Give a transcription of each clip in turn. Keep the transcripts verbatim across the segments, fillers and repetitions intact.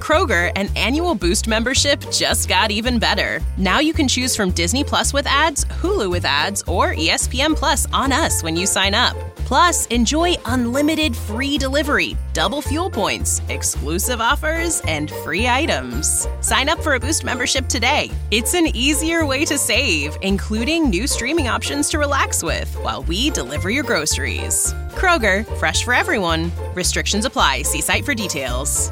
Kroger, an annual Boost membership just got even better. Now you can choose from Disney Plus with ads, Hulu with ads, or E S P N Plus on us when you sign up. Plus, enjoy unlimited free delivery, double fuel points, exclusive offers, and free items. Sign up for a Boost membership today. It's an easier way to save, including new streaming options to relax with while we deliver your groceries. Kroger, fresh for everyone. Restrictions apply. See site for details.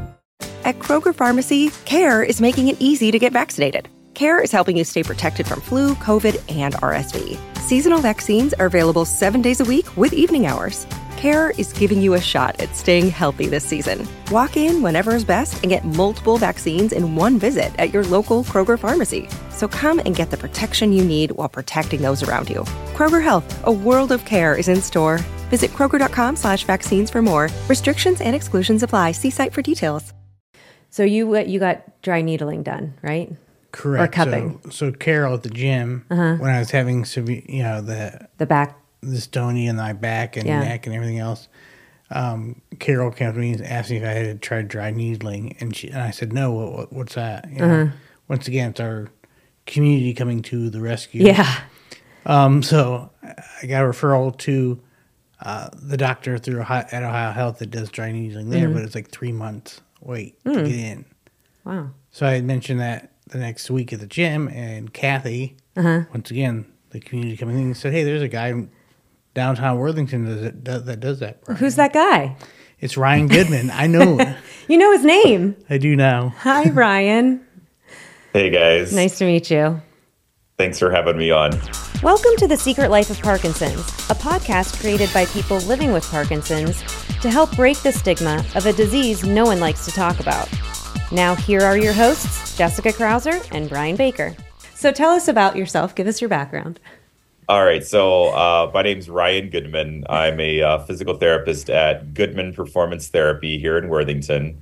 At Kroger Pharmacy, CARE is making it easy to get vaccinated. CARE is helping you stay protected from flu, COVID, and R S V. Seasonal vaccines are available seven days a week with evening hours. CARE is giving you a shot at staying healthy this season. Walk in whenever is best and get multiple vaccines in one visit at your local Kroger Pharmacy. So come and get the protection you need while protecting those around you. Kroger Health, a world of care is in store. Visit Kroger.com slash vaccines for more. Restrictions and exclusions apply. See site for details. So you you got dry needling done, right? Correct. Or cupping. So, so Carol at the gym, uh-huh. when I was having severe, you know, the the back, the stony in my back and yeah. neck and everything else, um, Carol came to me and asked me if I had tried dry needling, and she and I said no. What, what, what's that? You know, uh-huh. Once again, it's our community coming to the rescue. Yeah. Um. So I got a referral to uh, the doctor through Ohio, at Ohio Health that does dry needling there, mm-hmm. but it's like three months wait mm. to get in. Wow. So I had mentioned that the next week at the gym, and Kathy, uh-huh. once again, the community coming in, said, hey, there's a guy in downtown Worthington that does that. Does that Brian. Who's that guy? It's Ryan Goodman. I know. You know his name. I do now. Hi, Ryan. Hey, guys. Nice to meet you. Thanks for having me on. Welcome to The Secret Life of Parkinson's, a podcast created by people living with Parkinson's to help break the stigma of a disease no one likes to talk about. Now, here are your hosts, Jessica Krauser and Brian Baker. So tell us about yourself. Give us your background. All right. So uh, my name's Ryan Goodman. I'm a uh, physical therapist at Goodman Performance Therapy here in Worthington.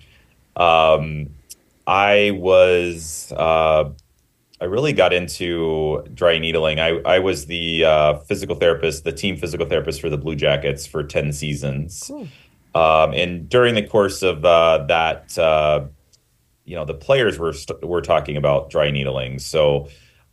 Um, I was, uh, I really got into dry needling. I, I was the uh, physical therapist, the team physical therapist for the Blue Jackets for ten seasons. Cool. Um, and during the course of uh, that, uh, you know, the players were st- were talking about dry needling. So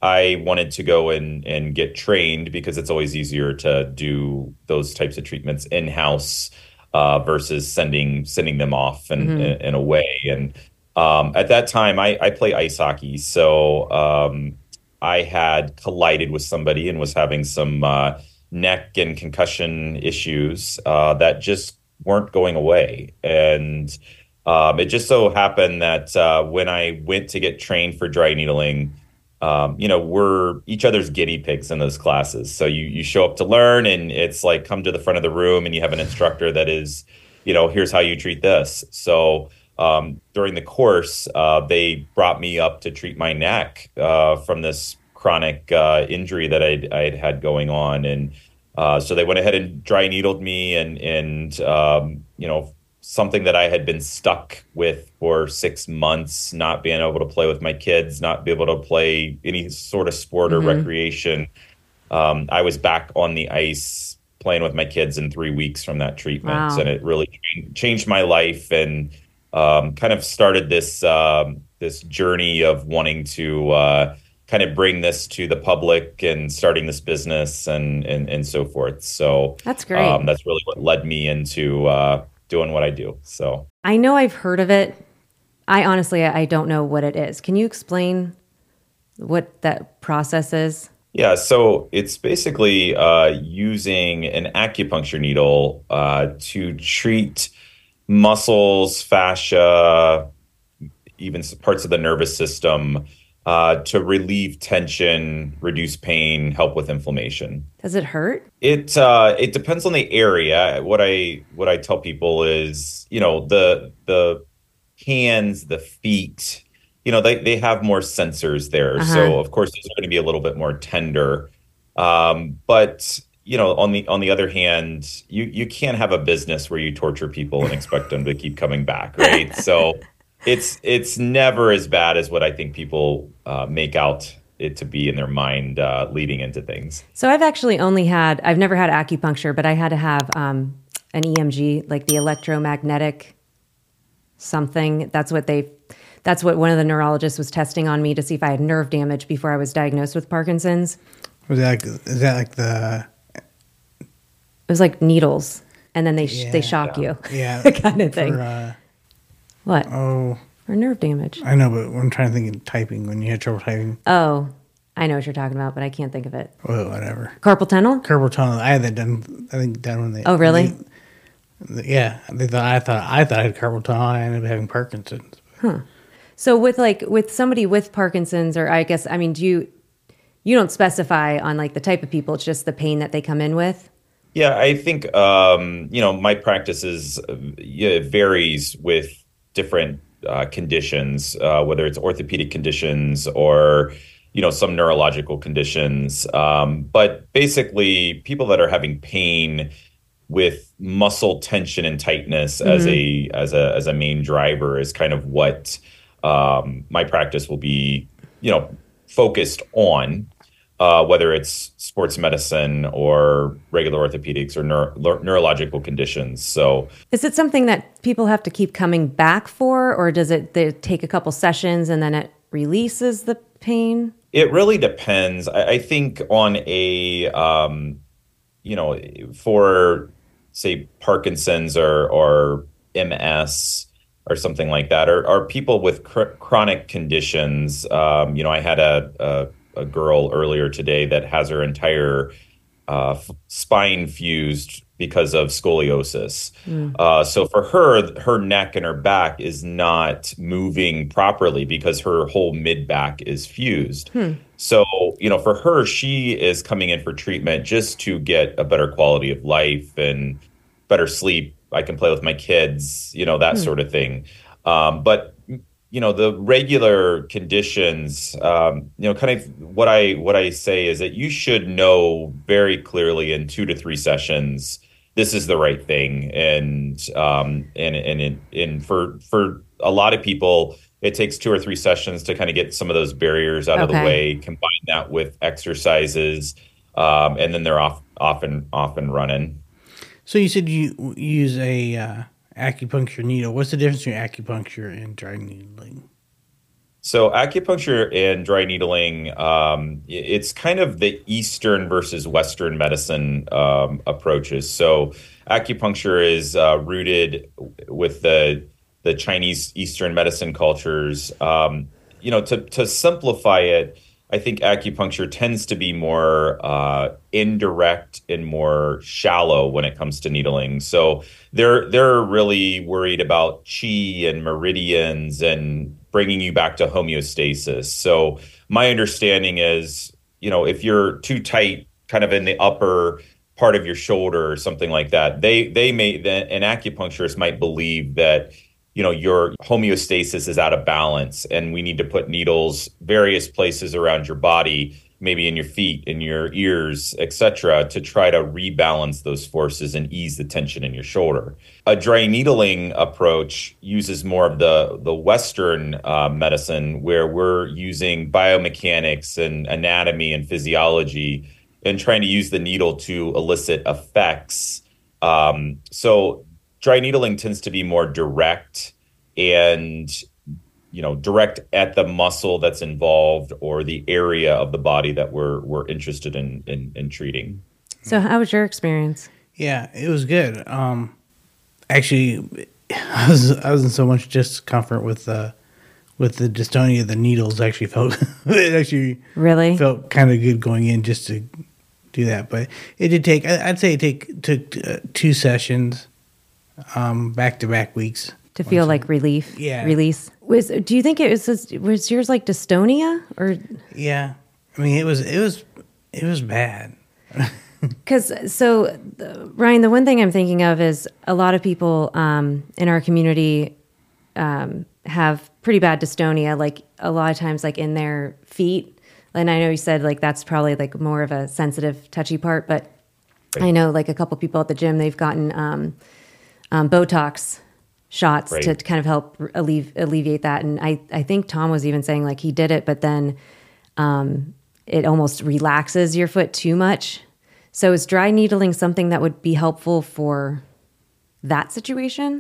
I wanted to go and, and get trained because it's always easier to do those types of treatments in-house uh, versus sending sending them off and, mm-hmm. and, and away. And um, at that time, I, I play ice hockey. So um, I had collided with somebody and was having some uh, neck and concussion issues uh, that just weren't going away. And Um, it just so happened that uh, when I went to get trained for dry needling, um, you know, we're each other's guinea pigs in those classes. So you you show up to learn, and it's like come to the front of the room, and you have an instructor that is, you know, here's how you treat this. So um, during the course, uh, they brought me up to treat my neck uh, from this chronic uh, injury that I'd, I'd had going on, and uh, so they went ahead and dry needled me, and and um, you know. something that I had been stuck with for six months, not being able to play with my kids, not be able to play any sort of sport or mm-hmm. recreation. Um, I was back on the ice playing with my kids in three weeks from that treatment. Wow. And it really changed my life and um, kind of started this um, this journey of wanting to uh, kind of bring this to the public and starting this business and and, and so forth. So that's great. Um, that's really what led me into uh, doing what I do. So I know I've heard of it. I honestly, I don't know what it is. Can you explain what that process is? Yeah, so it's basically uh, using an acupuncture needle uh, to treat muscles, fascia, even parts of the nervous system uh, to relieve tension, reduce pain, help with inflammation. Does it hurt? It uh, it depends on the area. What I what I tell people is, you know, the the hands, the feet, you know, they, they have more sensors there. Uh-huh. So of course, it's going to be a little bit more tender. Um, but, you know, on the on the other hand, you, you can't have a business where you torture people and expect them to keep coming back, right? So it's it's never as bad as what I think people uh, make out it to be in their mind uh, leading into things. So I've actually only had, I've never had acupuncture, but I had to have um, an E M G, like the electromagnetic something. That's what they, that's what one of the neurologists was testing on me to see if I had nerve damage before I was diagnosed with Parkinson's. Was that like, is that like the... It was like needles, and then they sh- Yeah. they shock Yeah. you. Yeah. kind of thing. For, uh, What? oh, For nerve damage. I know, but I'm trying to think of typing when you had trouble typing. Oh, I know what you're talking about, but I can't think of it. Well, whatever. Carpal tunnel? Carpal tunnel. I had that done. I think done when they. Oh, really? They, yeah, they thought I thought I thought I had carpal tunnel. I ended up having Parkinson's. So with like with somebody with Parkinson's, or I guess I mean, do you you don't specify on like the type of people? It's just the pain that they come in with. Yeah, I think um, you know my practice is uh, yeah, it varies with different uh, conditions, uh, whether it's orthopedic conditions or you know some neurological conditions. Um, but basically, people that are having pain with muscle tension and tightness mm-hmm. as a as a as a main driver is kind of what um, my practice will be, you know, focused on. Uh, whether it's sports medicine or regular orthopedics or neuro- neurological conditions. So, is it something that people have to keep coming back for, or does it they take a couple sessions and then it releases the pain? It really depends. I, I think on a, um, you know, for say Parkinson's or, or M S or something like that, or, or people with cr- chronic conditions. Um, you know, I had a, a a girl earlier today that has her entire uh, f- spine fused because of scoliosis. Mm. Uh, so for her, her neck and her back is not moving properly because her whole mid back is fused. Hmm. So, you know, for her, she is coming in for treatment just to get a better quality of life and better sleep. I can play with my kids, you know, that hmm. sort of thing. Um, but you know, the regular conditions, um, you know, kind of what I what I say is that you should know very clearly in two to three sessions, this is the right thing. And um, and and it, and for for a lot of people, it takes two or three sessions to kind of get some of those barriers out okay. of the way. Combine that with exercises, um, and then they're off off and off and running. So you said you use a uh acupuncture needle. What's the difference between acupuncture and dry needling? So acupuncture and dry needling, um, it's kind of the Eastern versus Western medicine um, approaches. So acupuncture is uh, rooted with the the Chinese Eastern medicine cultures. Um, you know, to to simplify it, I think acupuncture tends to be more uh, indirect and more shallow when it comes to needling. So they're they're really worried about chi and meridians and bringing you back to homeostasis. So my understanding is, you know, if you're too tight, kind of in the upper part of your shoulder or something like that, they they may an acupuncturist might believe that, you know, your homeostasis is out of balance and we need to put needles various places around your body, maybe in your feet, in your ears, et cetera, to try to rebalance those forces and ease the tension in your shoulder. A dry needling approach uses more of the, the Western uh, medicine where we're using biomechanics and anatomy and physiology and trying to use the needle to elicit effects. Um, so dry needling tends to be more direct and, you know, direct at the muscle that's involved or the area of the body that we're we're interested in in, in treating. So how was your experience? Yeah, it was good. Um, actually, I was I was in so much discomfort with the with the dystonia. The needles actually felt it actually really felt kind of good going in just to do that. But it did take. I'd say it take took uh, two sessions. Um, back-to-back weeks to feel like relief. Yeah, release. Was do you think it was was yours like dystonia or? Yeah, I mean it was it was it was bad. Because so the, Ryan, the one thing I'm thinking of is a lot of people um, in our community um, have pretty bad dystonia. Like a lot of times, like in their feet. And I know you said like that's probably like more of a sensitive, touchy part, but right. I know like a couple people at the gym they've gotten. Um, Um, Botox shots right. to kind of help alleviate, alleviate that. And I, I think Tom was even saying like he did it, but then um, it almost relaxes your foot too much. So is dry needling something that would be helpful for that situation?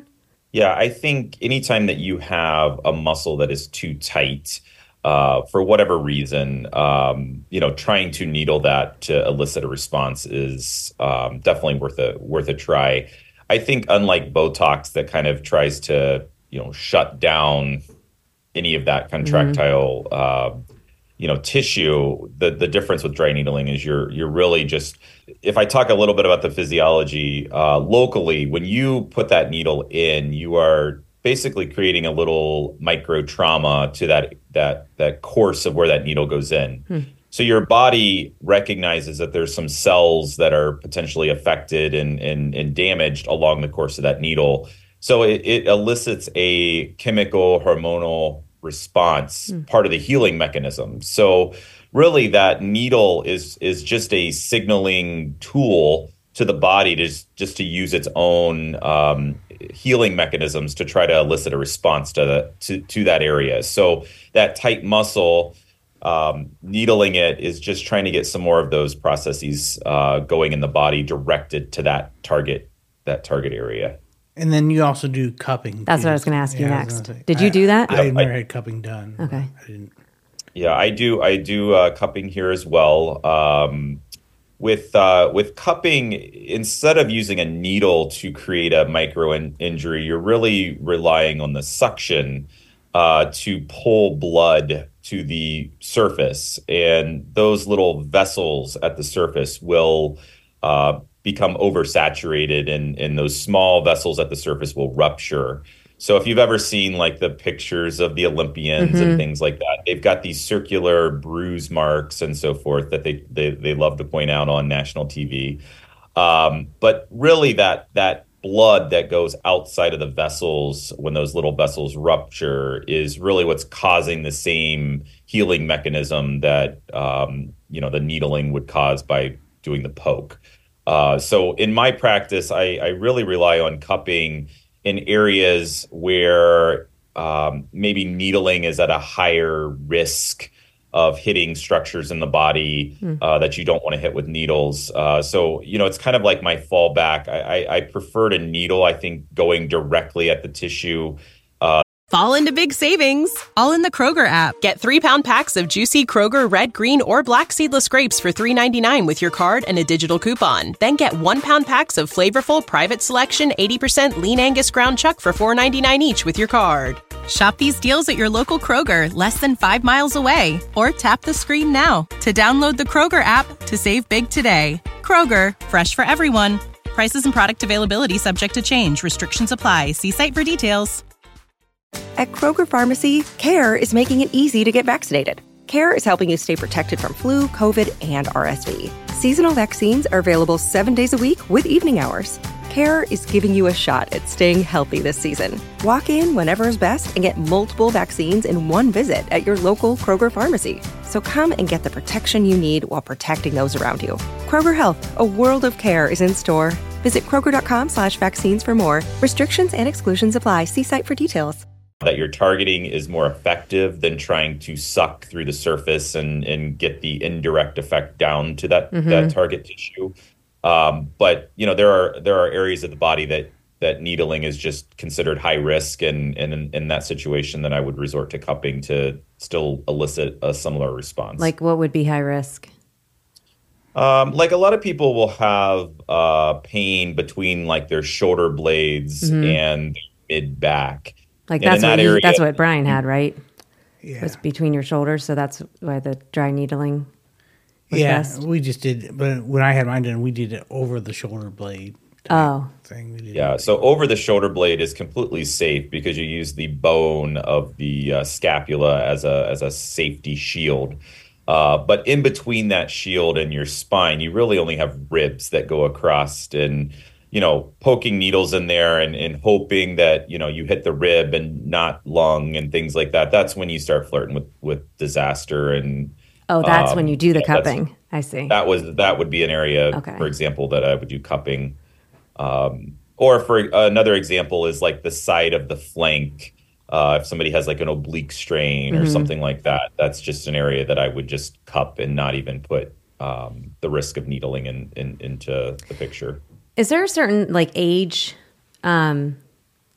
Yeah, I think anytime that you have a muscle that is too tight, uh, for whatever reason, um, you know, trying to needle that to elicit a response is um, definitely worth a worth a try. I think unlike Botox that kind of tries to, you know, shut down any of that contractile, mm-hmm. uh, you know, tissue, the the difference with dry needling is you're you're really just, if I talk a little bit about the physiology, uh, locally, when you put that needle in, you are basically creating a little micro trauma to that that that course of where that needle goes in. Hmm. So your body recognizes that there's some cells that are potentially affected and and, and damaged along the course of that needle. So it, it elicits a chemical hormonal response, mm. part of the healing mechanism. So really that needle is is just a signaling tool to the body to just, just to use its own um, healing mechanisms to try to elicit a response to, the, to, to that area. So that tight muscle, um, needling it is just trying to get some more of those processes uh, going in the body directed to that target, that target area. And then you also do cupping. That's too. what I was going to ask you yeah, next. Say, Did you I, do that? I, I Yep, never I, had cupping done. Okay. I didn't. Yeah, I do. I do uh, cupping here as well. Um, with uh, with cupping, instead of using a needle to create a micro in- injury, you're really relying on the suction uh, to pull blood to the surface, and those little vessels at the surface will uh, become oversaturated, and, and those small vessels at the surface will rupture. So if you've ever seen like the pictures of the Olympians mm-hmm. and things like that, they've got these circular bruise marks and so forth that they they, they love to point out on national T V. Um, but really that that blood that goes outside of the vessels when those little vessels rupture is really what's causing the same healing mechanism that um, you know the needling would cause by doing the poke. Uh, so in my practice, I, I really rely on cupping in areas where um, maybe needling is at a higher risk of hitting structures in the body mm. uh, that you don't want to hit with needles. Uh, so, you know, it's kind of like my fallback. I, I, I prefer to needle, I think, going directly at the tissue. Uh, Fall into big savings, all in the Kroger app. Get three-pound packs of juicy Kroger red, green, or black seedless grapes for three ninety-nine with your card and a digital coupon. Then get one-pound packs of flavorful Private Selection eighty percent Lean Angus ground chuck for four ninety-nine each with your card. Shop these deals at your local Kroger, less than five miles away. Or tap the screen now to download the Kroger app to save big today. Kroger, fresh for everyone. Prices and product availability subject to change. Restrictions apply. See site for details. At Kroger Pharmacy, CARE is making it easy to get vaccinated. CARE is helping you stay protected from flu, COVID, and R S V. Seasonal vaccines are available seven days a week with evening hours. CARE is giving you a shot at staying healthy this season. Walk in whenever is best and get multiple vaccines in one visit at your local Kroger Pharmacy. So come and get the protection you need while protecting those around you. Kroger Health, a world of care is in store. Visit Kroger.com slash vaccines for more. Restrictions and exclusions apply. See site for details. That your targeting is more effective than trying to suck through the surface and, and get the indirect effect down to that, mm-hmm. that target tissue. Um, but, you know, there are there are areas of the body that, that needling is just considered high risk. And, and in, in that situation, then I would resort to cupping to still elicit a similar response. Like what would be high risk? Um, like a lot of people will have uh, pain between like their shoulder blades mm-hmm. and mid back. Like that's that what area, you, that's what Brian had, right? Yeah, it's between your shoulders, so that's why the dry needling was yeah, best. we just did, but when I had mine done, we did it over the shoulder blade. Oh, thing. We did yeah. it. So over the shoulder blade is completely safe because you use the bone of the uh, scapula as a as a safety shield. Uh, but in between that shield and your spine, you really only have ribs that go across, and you know, poking needles in there and, and hoping that, you know, you hit the rib and not lung and things like that. That's when you start flirting with, with disaster. And oh, that's um, when you do the yeah, cupping. I see. That was that would be an area, okay. for example, that I would do cupping. Um, or for another example is like the side of the flank. Uh, if somebody has like an oblique strain or mm-hmm. something like that, that's just an area that I would just cup and not even put um, the risk of needling in, in, into the picture. Is there a certain like age um,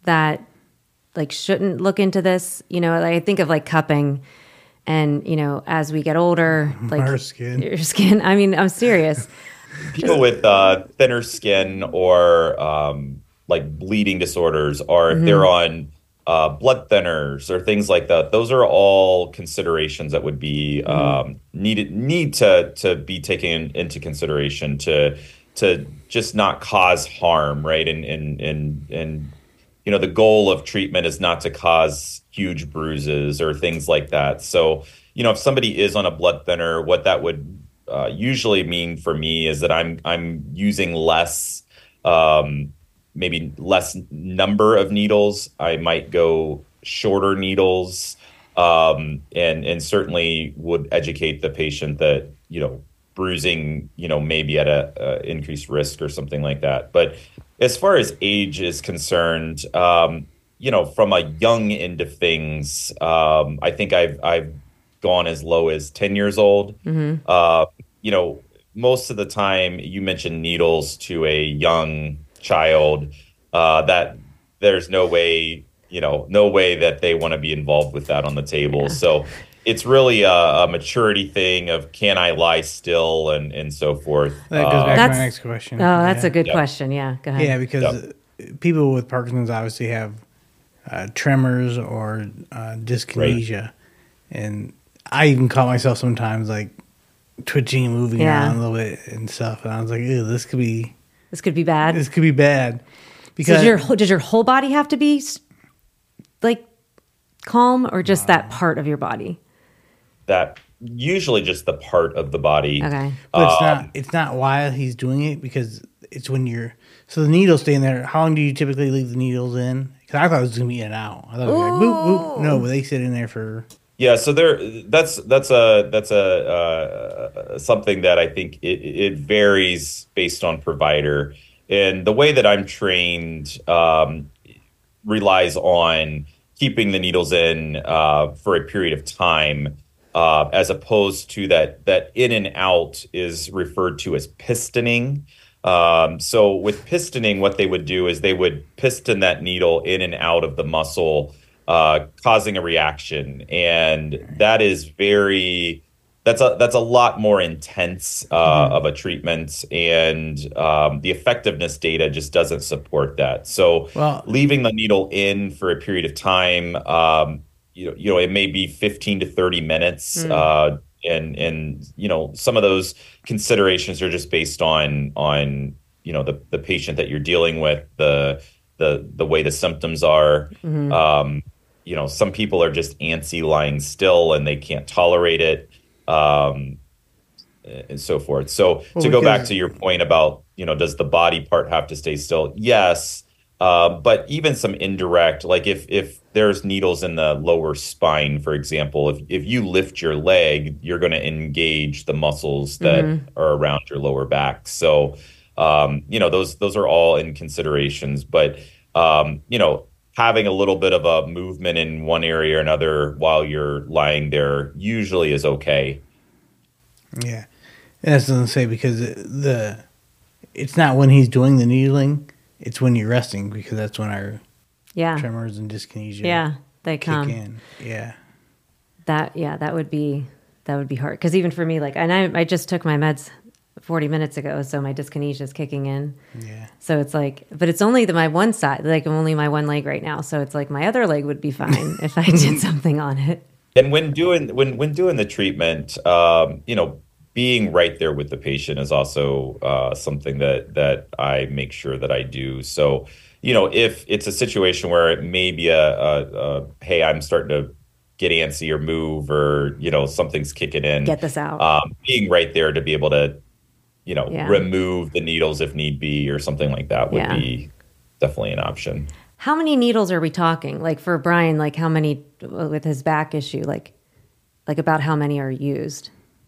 that like shouldn't look into this? You know, like, I think of like cupping, and you know, as we get older, like Our skin. your skin. I mean, I'm serious. People with uh, thinner skin or um, like bleeding disorders, or if Mm-hmm. they're on uh, blood thinners or things like that, those are all considerations that would be um, needed need to to be taken into consideration to to just not cause harm, right? And and and and you know, the goal of treatment is not to cause huge bruises or things like that. So, you know, if somebody is on a blood thinner, what that would uh, usually mean for me is that I'm I'm using less, um, maybe less number of needles. I might go shorter needles, um, and and certainly would educate the patient that, you know, bruising, you know, maybe at a, a increased risk or something like that. But as far as age is concerned, um, you know, from a young end of things, um, I think I've I've gone as low as ten years old. Mm-hmm. Uh, you know, most of the time, you mentioned needles to a young child, uh, that there's no way, you know, no way that they want to be involved with that on the table. Yeah. So it's really a, a maturity thing of, can I lie still, and, and so forth. That goes back uh, to my next question. Oh, that's yeah. a good Yeah. question. Yeah, go ahead. Yeah, because yep. people with Parkinson's obviously have uh, tremors or uh, dyskinesia. Right. And I even caught myself sometimes like twitching and moving Yeah. around a little bit and stuff. And I was like, ew, this could be... This could be bad. This could be bad. Because so does your, does your whole body have to be like calm, or just that part of your body? That usually just the part of the body. Okay. But it's Um, not it's not while he's doing it, because it's when you're... So the needle's staying there. How long do you typically leave the needles in? Because I thought it was going to be in and out. I thought it was like, boop, boop. No, but they sit in there for... Yeah, so there. That's that's a that's a uh, something that I think it, it varies based on provider, and the way that I'm trained um, relies on keeping the needles in uh, for a period of time, uh, as opposed to that that in and out is referred to as pistoning. Um, so with pistoning, what they would do is they would piston that needle in and out of the muscle, uh, causing a reaction, and that is very that's a that's a lot more intense uh, mm-hmm. of a treatment, and um, the effectiveness data just doesn't support that. So well, leaving the needle in for a period of time, um, you know, you know, it may be fifteen to thirty minutes, mm. uh, and and you know, some of those considerations are just based on on you know the the patient that you're dealing with, the the the way the symptoms are. Mm-hmm. Um, you know, some people are just antsy lying still and they can't tolerate it, um, and so forth. So well, to go back to your point about, you know, does the body part have to stay still? Yes. Uh, but even some indirect, like if if there's needles in the lower spine, for example, if, if you lift your leg, you're going to engage the muscles that mm-hmm. are around your lower back. So, um, you know, those those are all in considerations. But, um, you know, having a little bit of a movement in one area or another while you're lying there usually is okay. Yeah. And that's doesn't say, because the it's not when he's doing the needling, it's when you're resting, because that's when our yeah. tremors and dyskinesia yeah, they come. kick in. Yeah. That yeah, that would be that would be hard, because even for me, like, and I I just took my meds forty minutes ago, so my dyskinesia is kicking in. Yeah. So it's like, but it's only the, my one side, like only my one leg right now. So it's like my other leg would be fine if I did something on it. And when doing when when doing the treatment, um, you know, being right there with the patient is also uh, something that that I make sure that I do. So, you know, if it's a situation where it may be a, a, a hey, I'm starting to get antsy or move, or you know, something's kicking in, get this out. Um, being right there to be able to, you know, yeah. remove the needles if need be, or something like that would yeah. be definitely an option. How many needles are we talking? Like for Brian, like how many with his back issue? Like, like about how many are used?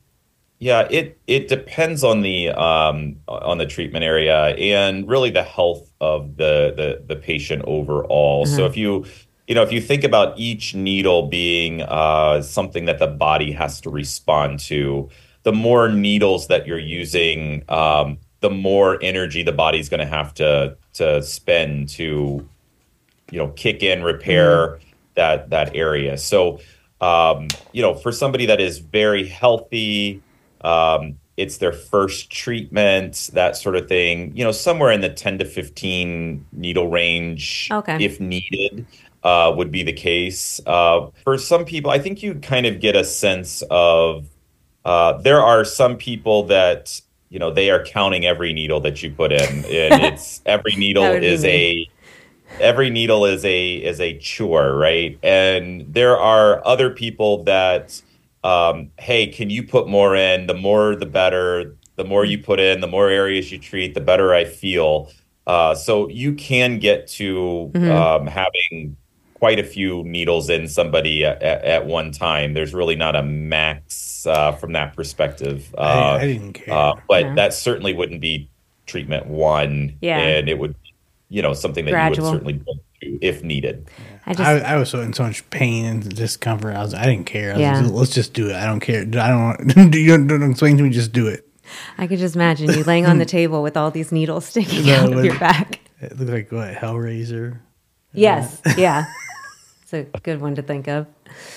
Yeah, it it depends on the um, on the treatment area and really the health of the the, the patient overall. Uh-huh. So if you you know if you think about each needle being uh, something that the body has to respond to, the more needles that you're using, um, the more energy the body's going to have to to spend to you know, kick in, repair mm-hmm. that that area. So, um, you know, for somebody that is very healthy, um, it's their first treatment, that sort of thing, you know, somewhere in the ten to fifteen needle range, okay. if needed, uh, would be the case. Uh, for some people, I think you kind of get a sense of, uh, there are some people that, you know, they are counting every needle that you put in, and it's every needle is a, every needle is a, is a chore, right? And there are other people that, Um, hey, can you put more in? The more, the better. The more you put in, the more areas you treat, the better I feel. Uh, so you can get to mm-hmm. um, having quite a few needles in somebody at, at one time. There's really not a max uh, from that perspective. Uh, I, I didn't care. Uh, but yeah. that certainly wouldn't be treatment one. Yeah. And it would, you know, something that Gradual. you would certainly do if needed. I, just, I, I was so in so much pain and discomfort. I was, I didn't care. I was yeah. like, let's just do it. I don't care. I don't want. Do you don't explain to me? Just do it. I could just imagine you laying on the table with all these needles sticking No, out of your back. It looked like what, Hellraiser. Yes, yeah, it's a good one to think of.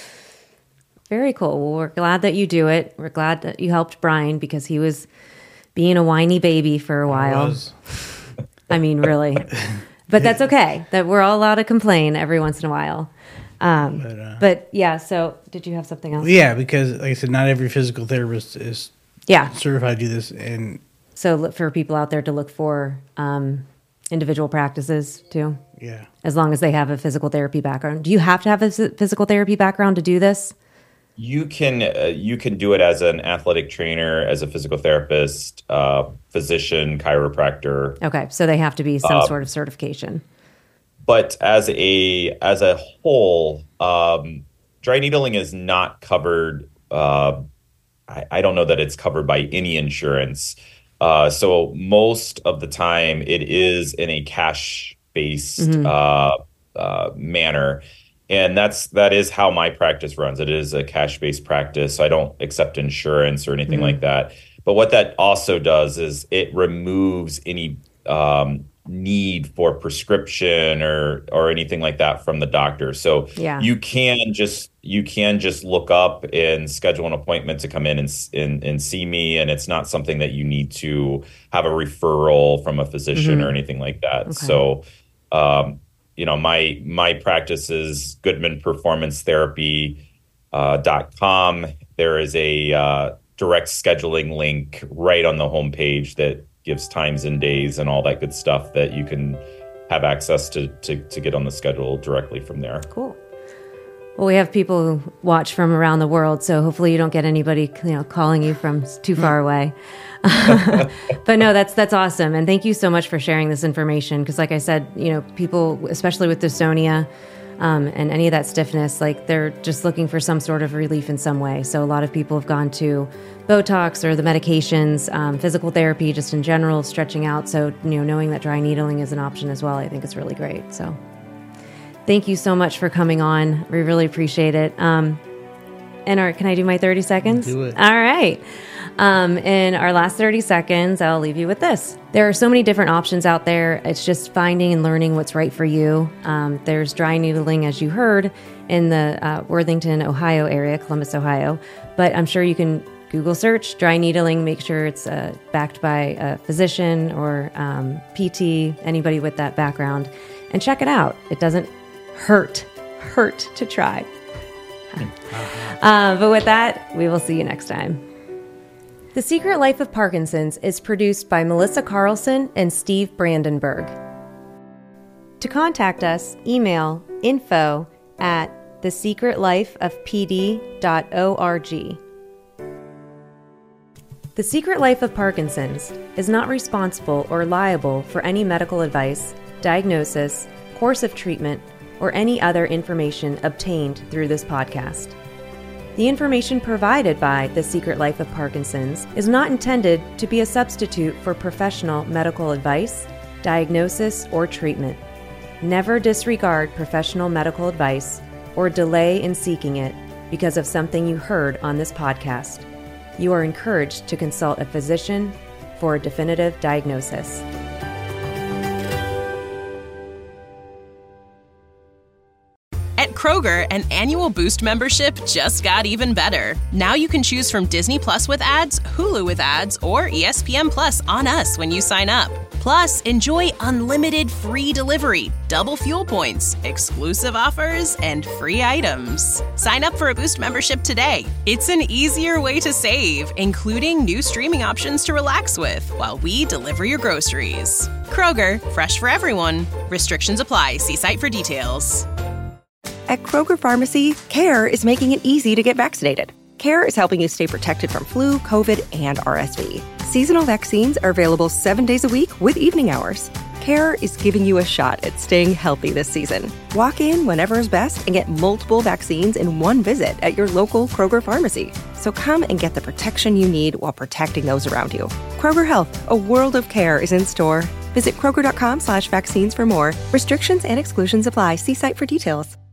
Very cool. Well, we're glad that you do it. We're glad that you helped Brian because he was being a whiny baby for a while. I was. I mean, really. But that's okay. That we're all allowed to complain every once in a while. Um, but, uh, but yeah, so did you have something else? Yeah, because like I said, not every physical therapist is yeah. certified to do this. And so look for people out there to look for um, individual practices too. Yeah. As long as they have a physical therapy background. Do you have to have a physical therapy background to do this? You can uh, you can do it as an athletic trainer, as a physical therapist, uh, physician, chiropractor. Okay, so they have to be some uh, sort of certification. But as a as a whole, um, dry needling is not covered. Uh, I, I don't know that it's covered by any insurance. Uh, so most of the time, it is in a cash based mm-hmm. uh, uh, manner. And that's that is how my practice runs. It is a cash-based practice. So I don't accept insurance or anything mm-hmm. like that. But what that also does is it removes any um, need for prescription or or anything like that from the doctor. So yeah. you can just you can just look up and schedule an appointment to come in and and, and see me. And it's not something that you need to have a referral from a physician mm-hmm. or anything like that. Okay. So. Um, You know, my my practice is Goodman Performance Therapy uh, dot com. There is a uh, direct scheduling link right on the homepage that gives times and days and all that good stuff that you can have access to to, to get on the schedule directly from there. Cool. Well, we have people who watch from around the world, so hopefully you don't get anybody, you know, calling you from too far away. But no, that's that's awesome, and thank you so much for sharing this information. Because, like I said, you know, people, especially with dystonia um, and any of that stiffness, like they're just looking for some sort of relief in some way. So a lot of people have gone to Botox or the medications, um, physical therapy, just in general, stretching out. So you know, knowing that dry needling is an option as well, I think it's really great. So. Thank you so much for coming on. We really appreciate it. Um, and our, can I do my thirty seconds? Do it. All right. Um, in our last thirty seconds, I'll leave you with this. There are so many different options out there. It's just finding and learning what's right for you. Um, there's dry needling, as you heard, in the uh, Worthington, Ohio area, Columbus, Ohio. But I'm sure you can Google search dry needling, make sure it's uh, backed by a physician or um, P T, anybody with that background, and check it out. It doesn't hurt, hurt to try. Uh, but with that, we will see you next time. The Secret Life of Parkinson's is produced by Melissa Carlson and Steve Brandenburg. To contact us, email info at the secret life of p d dot org. The Secret Life of Parkinson's is not responsible or liable for any medical advice, diagnosis, course of treatment, or any other information obtained through this podcast. The information provided by The Secret Life of Parkinson's is not intended to be a substitute for professional medical advice, diagnosis, or treatment. Never disregard professional medical advice or delay in seeking it because of something you heard on this podcast. You are encouraged to consult a physician for a definitive diagnosis. Kroger, an annual Boost membership just got even better. Now you can choose from Disney Plus with ads, Hulu with ads, or E S P N Plus on us when you sign up. Plus, enjoy unlimited free delivery, double fuel points, exclusive offers, and free items. Sign up for a Boost membership today. It's an easier way to save, including new streaming options to relax with while we deliver your groceries. Kroger, fresh for everyone. Restrictions apply. See site for details. At Kroger Pharmacy, CARE is making it easy to get vaccinated. CARE is helping you stay protected from flu, COVID, and R S V. Seasonal vaccines are available seven days a week with evening hours. CARE is giving you a shot at staying healthy this season. Walk in whenever is best and get multiple vaccines in one visit at your local Kroger pharmacy. So come and get the protection you need while protecting those around you. Kroger Health, a world of care is in store. Visit Kroger.com slash vaccines for more. Restrictions and exclusions apply. See site for details.